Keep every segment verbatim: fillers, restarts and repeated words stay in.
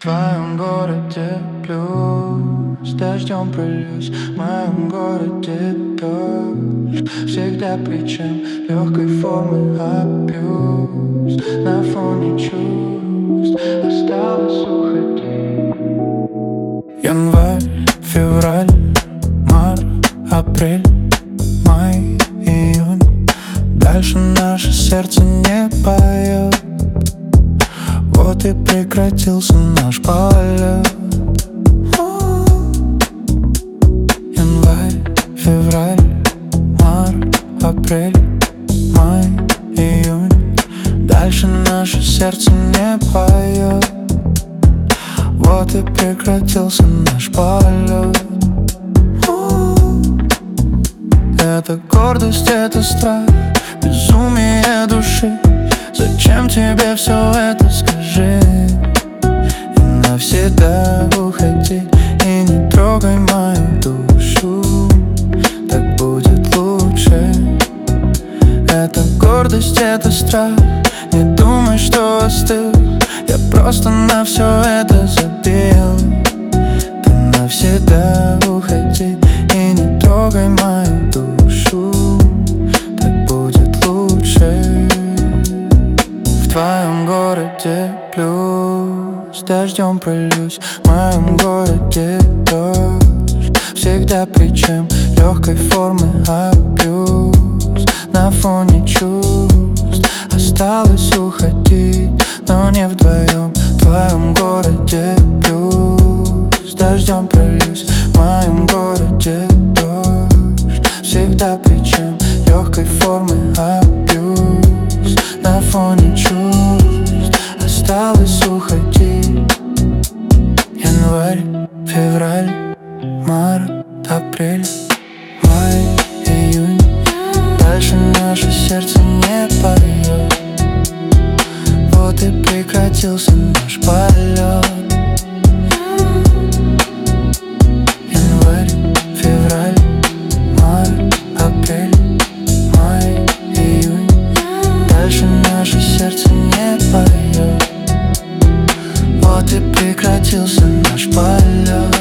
твоем городе плюс, дождем прольюсь. В моем городе дождь всегда, причем легкой формы абьюз. На фоне чувств осталось уходить. Январь, февраль, март, апрель, май, июнь. Дальше наше сердце не поет. Вот и прекратился наш полет. Январь, февраль, март, апрель, май, июнь. Дальше наше сердце не поет. Вот и прекратился наш полет. Это гордость, это страх, безумие души. Зачем тебе все это, скажи? И навсегда уходи, и не трогай мою душу. Так будет лучше. Это гордость, это страх. Не думай, что остыл. Я просто на все это забил. Ты навсегда уходи, и не трогай мою душу. Так будет лучше. В твоем городе плюс, дождем прольюсь. В моем городе дождь всегда, причем легкой формы абьюз. На фоне чувств осталось уходить, но не вдвоем. В твоем городе плюс, дождем прольюсь. В моем городе дождь всегда, причем легкой формы абьюз. На фоне чувств осталось уходить. Январь, февраль, март, апрель, май, июнь. Дальше наше сердце не поет. Вот и прекратился наш полет. Январь, февраль, март, апрель, май, июнь. Дальше наше сердце не поет. Вот и прекратился наш полет.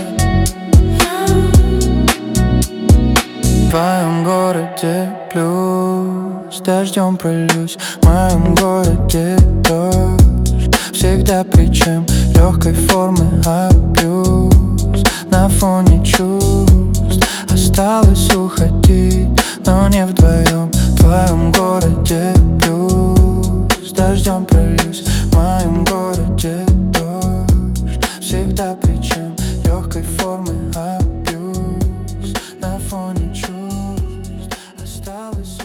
В твоем городе плюс, дождем прольюсь. В моем городе дождь всегда, причем легкой формы абьюз. На фоне чувств осталось уходить, но не вдвоем. В твоем городе плюс, дождем прольюсь. В моем городе дождь всегда, причем легкой формы абьюз. На фоне чувств осталось